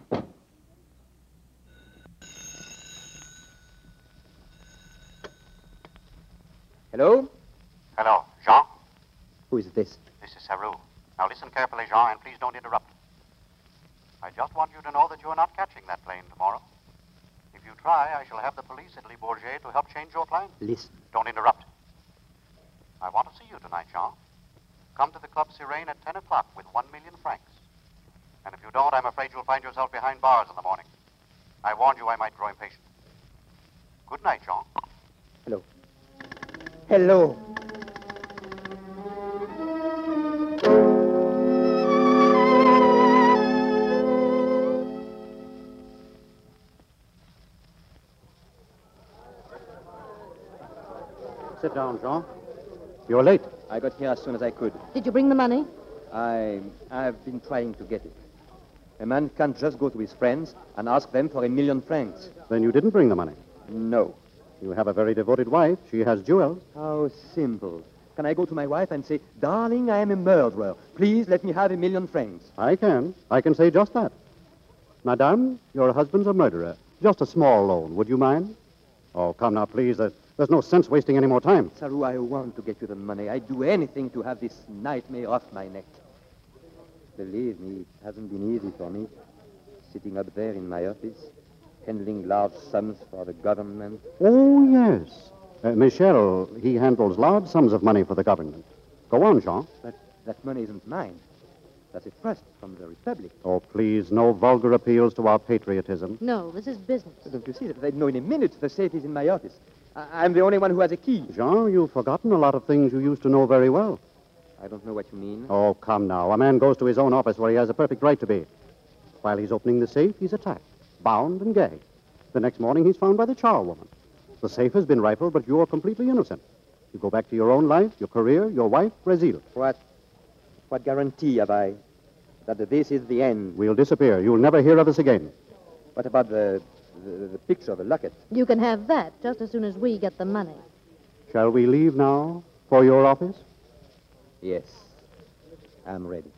Hello? Hello, Jean? Who is this? This is Saru. Now listen carefully, Jean, and please don't interrupt. I just want you to know that you are not catching that plane tomorrow. If you try, I shall have the police at Le Bourget to help change your plane. Listen. Don't interrupt. I want to see you tonight, Jean. Come to the Club Sirene at ten o'clock with one million francs. And if you don't, I'm afraid you'll find yourself behind bars in the morning. I warned you I might grow impatient. Good night, Jean. Hello. Hello. Sit down, Jean. You're late. I got here as soon as I could. Did you bring the money? I, I've been trying to get it. A man can't just go to his friends and ask them for a million francs. Then you didn't bring the money? No. You have a very devoted wife. She has jewels. How simple. Can I go to my wife and say, darling, I am a murderer. Please let me have a million francs? I can. I can say just that. Madame, your husband's a murderer. Just a small loan. Would you mind? Oh, come now, please. There's, there's no sense wasting any more time. Saru, I want to get you the money. I'd do anything to have this nightmare off my neck. Believe me, it hasn't been easy for me. Sitting up there in my office, handling large sums for the government. Oh, yes. Uh, Michel, he handles large sums of money for the government. Go on, Jean. But that money isn't mine. That's a trust from the Republic. Oh, please, no vulgar appeals to our patriotism. No, this is business. Don't you see that? They'd know in a minute the safe is in my office. I- I'm the only one who has a key. Jean, you've forgotten a lot of things you used to know very well. I don't know what you mean. Oh, come now. A man goes to his own office where he has a perfect right to be. While he's opening the safe, he's attacked, bound and gagged. The next morning, he's found by the charwoman. The safe has been rifled, but you're completely innocent. You go back to your own life, your career, your wife, Brazil. What, what guarantee have I that this is the end? We'll disappear. You'll never hear of us again. What about the, the, the picture, the locket? You can have that just as soon as we get the money. Shall we leave now for your office? Yes, I'm ready.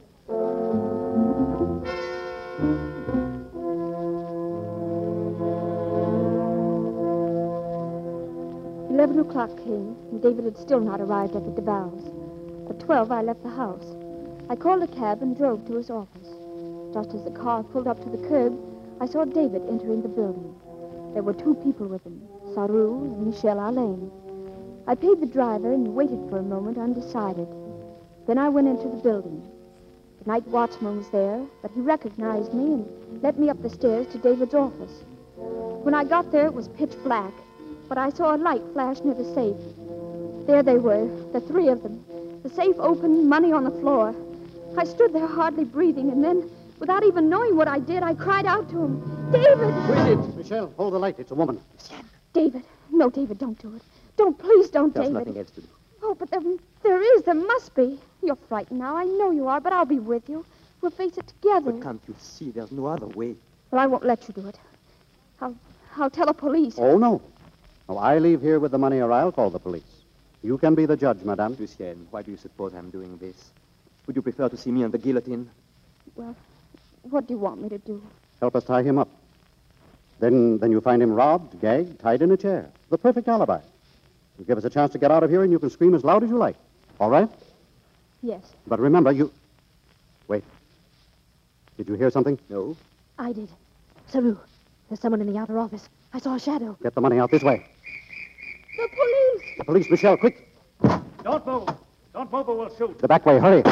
Eleven o'clock came, and David had still not arrived at the Duval's. At twelve, I left the house. I called a cab and drove to his office. Just as the car pulled up to the curb, I saw David entering the building. There were two people with him, Saru and Michel Alain. I paid the driver and waited for a moment, undecided. Then I went into the building. The night watchman was there, but he recognized me and led me up the stairs to David's office. When I got there, it was pitch black, but I saw a light flash near the safe. There they were, the three of them. The safe open, money on the floor. I stood there hardly breathing, and then, without even knowing what I did, I cried out to him, David! Who is it? Michel, hold the light. It's a woman. David. No, David, don't do it. Don't, please don't, There's David. nothing else to do. Oh, but there, there is. There must be. You're frightened now. I know you are, but I'll be with you. We'll face it together. But can't you see there's no other way? Well, I won't let you do it. I'll, I'll tell the police. Oh, no. No, I leave here with the money or I'll call the police. You can be the judge, madame. Lucien, why do you suppose I'm doing this? Would you prefer to see me on the guillotine? Well, what do you want me to do? Help us tie him up. Then, then you find him robbed, gagged, tied in a chair. The perfect alibi. You give us a chance to get out of here, and you can scream as loud as you like. All right? Yes, But remember, you... Wait. Did you hear something? No. I did. Saru, there's someone in the outer office. I saw a shadow. Get the money out this way. the police! The police, Michel, quick. Don't move. Don't move or we'll shoot. The back way, hurry.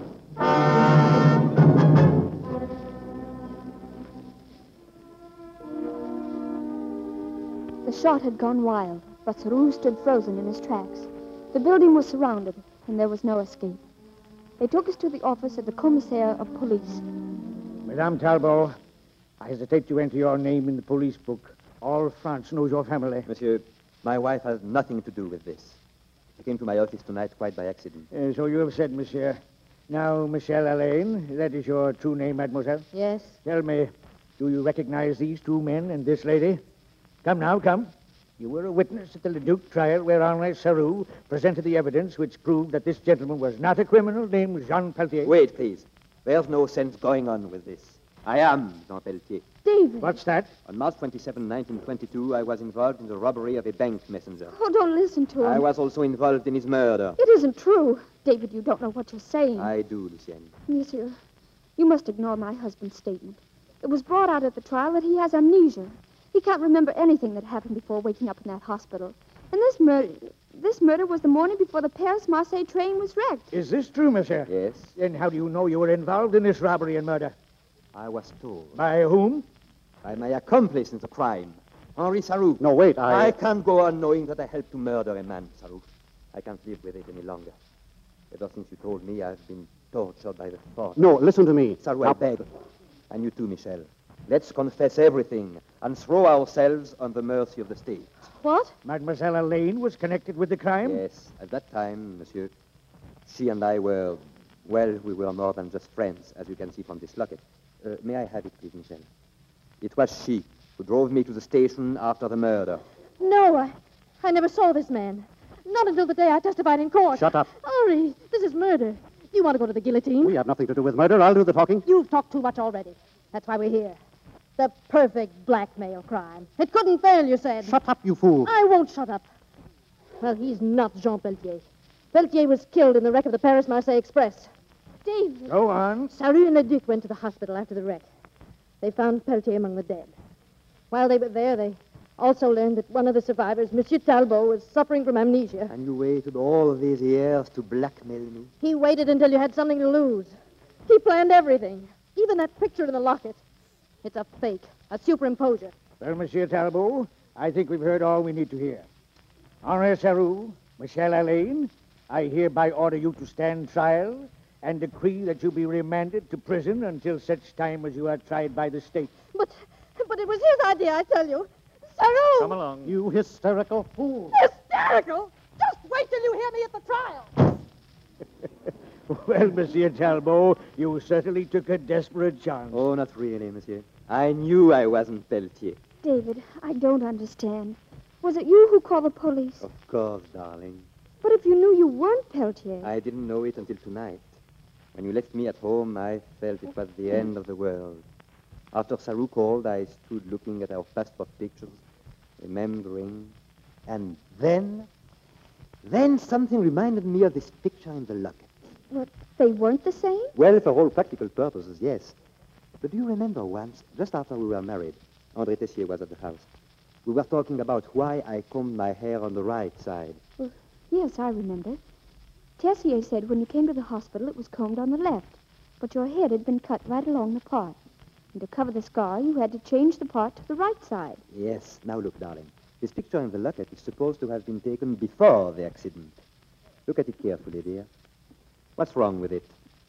The shot had gone wild, but Saru stood frozen in his tracks. The building was surrounded, and there was no escape. They took us to the office of the commissaire of police. Madame Talbot, I hesitate to enter your name in the police book. All France knows your family. Monsieur, my wife has nothing to do with this. She came to my office tonight quite by accident. Uh, so you have said, monsieur. Now, Michel Alain, that is your true name, mademoiselle? Yes. Tell me, do you recognize these two men and this lady? Come now, come. You were a witness at the Leduc trial where Henri Saru presented the evidence which proved that this gentleman was not a criminal named Jean Peltier. Wait, please. There's no sense going on with this. I am Jean Peltier. David! What's that? On March twenty-seventh, nineteen twenty-two, I was involved in the robbery of a bank messenger. Oh, don't listen to him. I was also involved in his murder. It isn't true. David, you don't know what you're saying. I do, Lucien. Monsieur, you must ignore my husband's statement. It was brought out at the trial that he has amnesia. He can't remember anything that happened before waking up in that hospital. And this murder, this murder was the morning before the Paris-Marseille train was wrecked. Is this true, monsieur? Yes. Then how do you know you were involved in this robbery and murder? I was told. By whom? By my accomplice in the crime, Henri Saru. No, wait, I... I can't go on knowing that I helped to murder a man, Saru. I can't live with it any longer. Ever since you told me, I've been tortured by the thought. No, listen to me. Saru, I beg. And you too, Michel. Let's confess everything and throw ourselves on the mercy of the state. What? Mademoiselle Alain was connected with the crime? Yes, at that time, monsieur, she and I were, well, we were more than just friends, as you can see from this locket. Uh, may I have it, please, Michel? It was she who drove me to the station after the murder. No, I, I never saw this man. Not until the day I testified in court. Shut up. Henri, this is murder. You want to go to the guillotine? We have nothing to do with murder. I'll do the talking. You've talked too much already. That's why we're here. The perfect blackmail crime. It couldn't fail, you said. Shut up, you fool. I won't shut up. Well, he's not Jean Peltier. Peltier was killed in the wreck of the Paris-Marseille Express. David. Go on. Saru and Leduc went to the hospital after the wreck. They found Peltier among the dead. While they were there, they also learned that one of the survivors, Monsieur Talbot, was suffering from amnesia. And you waited all these years to blackmail me? He waited until you had something to lose. He planned everything, even that picture in the locket. It's a fake, a superimposure. Well, Monsieur Talbot, I think we've heard all we need to hear. Henri Saru, Michel Alain, I hereby order you to stand trial and decree that you be remanded to prison until such time as you are tried by the state. But, but it was his idea, I tell you. Saru! Come along. You hysterical fool. Hysterical? Just wait till you hear me at the trial. Well, Monsieur Talbot, you certainly took a desperate chance. Oh, not really, monsieur. I knew I wasn't Peltier. David, I don't understand. Was it you who called the police? Of course, darling. But if you knew you weren't Peltier... I didn't know it until tonight. When you left me at home, I felt it was the end of the world. After Saru called, I stood looking at our passport pictures, remembering. And then, then something reminded me of this picture in the locket. What, they weren't the same? Well, for all practical purposes, yes. But do you remember once, just after we were married, André Tessier was at the house. We were talking about why I combed my hair on the right side. Well, yes, I remember. Tessier said when you came to the hospital, it was combed on the left, but your head had been cut right along the part. And to cover the scar, you had to change the part to the right side. Yes. Now look, darling. This picture in the locket is supposed to have been taken before the accident. Look at it carefully, dear. What's wrong with it?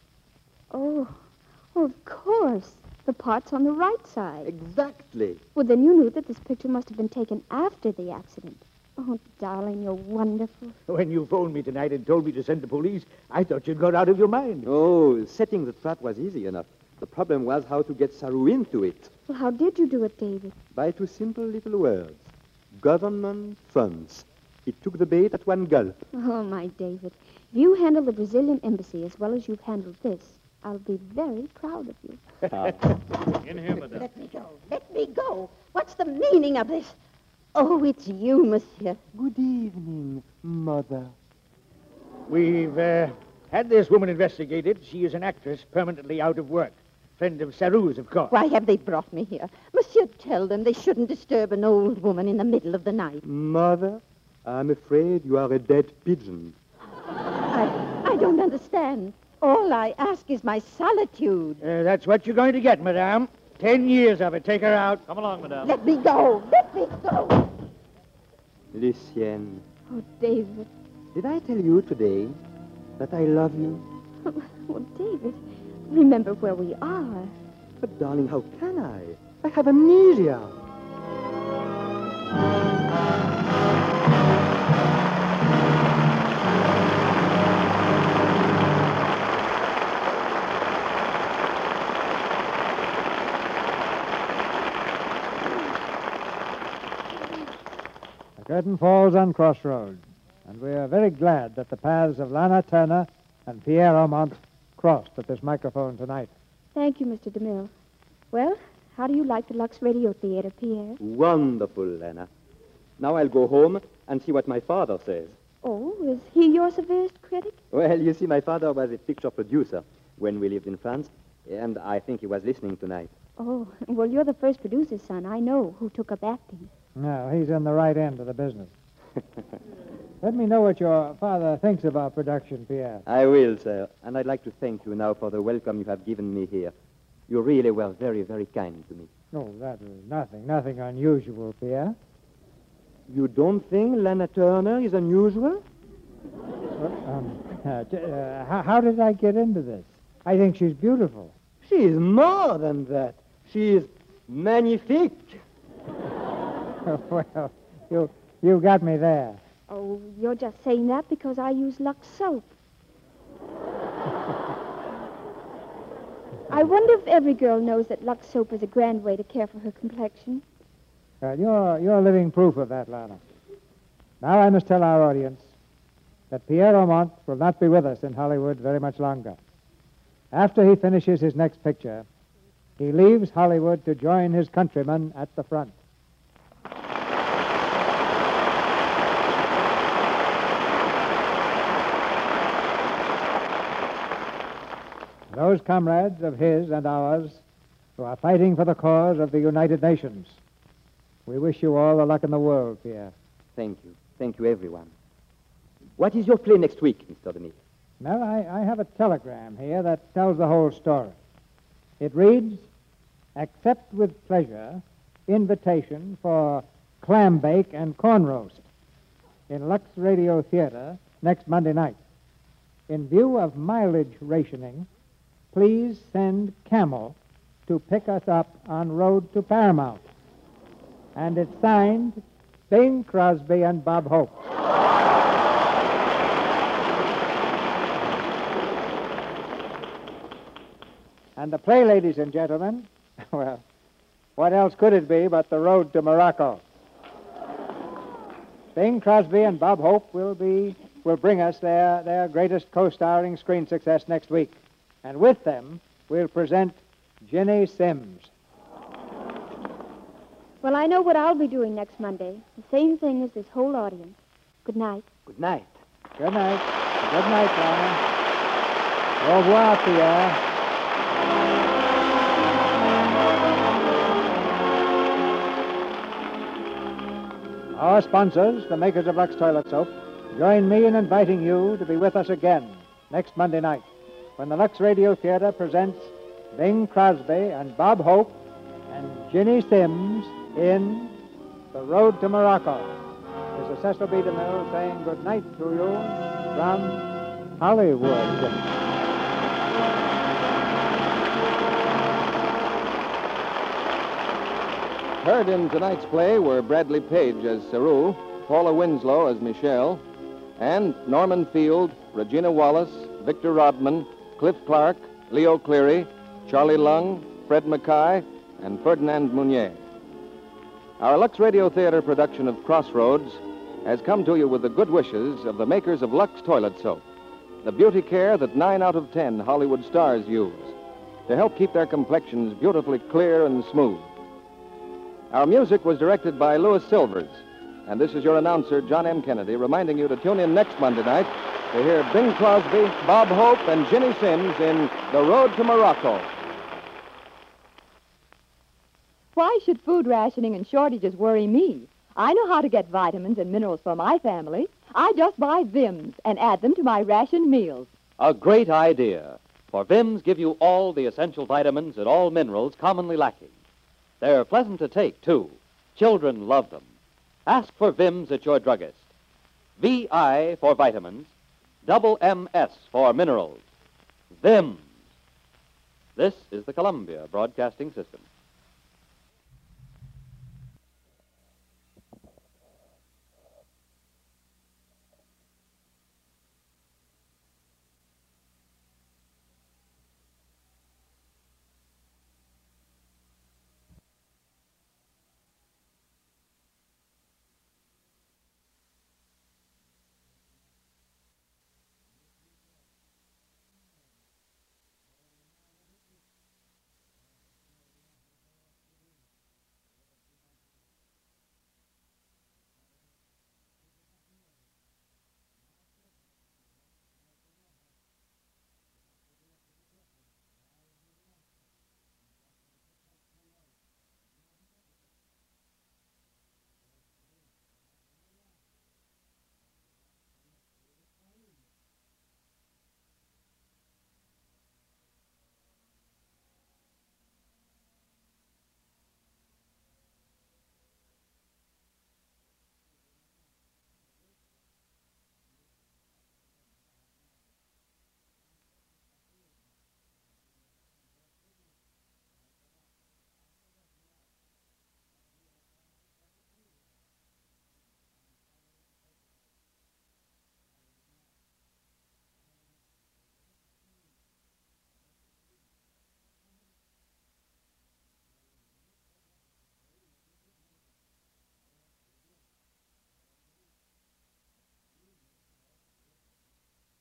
Oh, oh, of course. The part's on the right side. Exactly. Well, then you knew that this picture must have been taken after the accident. Oh, darling, you're wonderful. When you phoned me tonight and told me to send the police, I thought you'd gone out of your mind. Oh, setting the trap was easy enough. The problem was how to get Saru into it. Well, how did you do it, David? By two simple little words. Government funds. He took the bait at one gulp. Oh, my David. If you handle the Brazilian embassy as well as you've handled this, I'll be very proud of you. In here, madame. Let me go. Let me go. What's the meaning of this? Oh, it's you, monsieur. Good evening, mother. We've uh, had this woman investigated. She is an actress permanently out of work. Friend of Saru's, of course. Why have they brought me here? Monsieur, tell them they shouldn't disturb an old woman in the middle of the night. Mother, I'm afraid you are a dead pigeon. I, I don't understand. All I ask is my solitude. Uh, that's what you're going to get, madame. Ten years of it. Take her out. Come along, madame. Let me go. Let me go. Lucienne, Oh, David. did I tell you today that I love you? Oh, David, remember where we are. But, darling, how can I? I have amnesia. The curtain falls on Crossroads, and we are very glad that the paths of Lana Turner and Pierre Aumont crossed at this microphone tonight. Thank you, Mister DeMille. Well, how do you like the Lux Radio Theater, Pierre? Wonderful, Lena. Now I'll go home and see what my father says. Oh, is he your severest critic? Well, you see, my father was a picture producer when we lived in France, and I think he was listening tonight. Oh, well, you're the first producer's son I know who took up acting. No, he's in the right end of the business. Let me know what your father thinks about production, Pierre. I will, sir. And I'd like to thank you now for the welcome you have given me here. You really were very, very kind to me. Oh, that was nothing, nothing unusual, Pierre. You don't think Lana Turner is unusual? Um, uh, j- uh, how, how did I get into this? I think she's beautiful. She is more than that. She is magnifique. Well, you you got me there. Oh, you're just saying that because I use Lux soap. I wonder if every girl knows that Lux soap is a grand way to care for her complexion. Well, you're you're living proof of that, Lana. Now I must tell our audience that Pierre Aumont will not be with us in Hollywood very much longer. After he finishes his next picture, he leaves Hollywood to join his countrymen at the front. Those comrades of his and ours who are fighting for the cause of the United Nations. We wish you all the luck in the world, Pierre. Thank you. Thank you, everyone. What is your play next week, Mister Denis? Well, I, I have a telegram here that tells the whole story. It reads, accept with pleasure invitation for clam bake and corn roast in Lux Radio Theater next Monday night. In view of mileage rationing, please send Camel to pick us up on road to Paramount. And it's signed Bing Crosby and Bob Hope. And the play, ladies and gentlemen, well, what else could it be but The Road to Morocco? Bing Crosby and Bob Hope will be will bring us their, their greatest co-starring screen success next week. And with them, we'll present Ginny Sims. Well, I know what I'll be doing next Monday. The same thing as this whole audience. Good night. Good night. Good night. Good night, Lana. Au revoir, Pierre. Our sponsors, the makers of Lux Toilet Soap, join me in inviting you to be with us again next Monday night when the Lux Radio Theater presents Bing Crosby and Bob Hope and Ginny Sims in The Road to Morocco. This is Cecil B. DeMille saying good night to you from Hollywood. Heard in tonight's play were Bradley Page as Carew, Paula Winslow as Michelle, and Norman Field, Regina Wallace, Victor Rodman, Cliff Clark, Leo Cleary, Charlie Lung, Fred Mackay, and Ferdinand Mounier. Our Lux Radio Theater production of Crossroads has come to you with the good wishes of the makers of Lux Toilet Soap, the beauty care that nine out of ten Hollywood stars use to help keep their complexions beautifully clear and smooth. Our music was directed by Louis Silvers, and this is your announcer, John M. Kennedy, reminding you to tune in next Monday night to hear Bing Crosby, Bob Hope, and Ginny Sims in The Road to Morocco. Why should food rationing and shortages worry me? I know how to get vitamins and minerals for my family. I just buy Vims and add them to my ration meals. A great idea, for Vims give you all the essential vitamins and all minerals commonly lacking. They're pleasant to take, too. Children love them. Ask for Vims at your druggist. V I for vitamins, double M S for minerals. Vims. This is the Columbia Broadcasting System.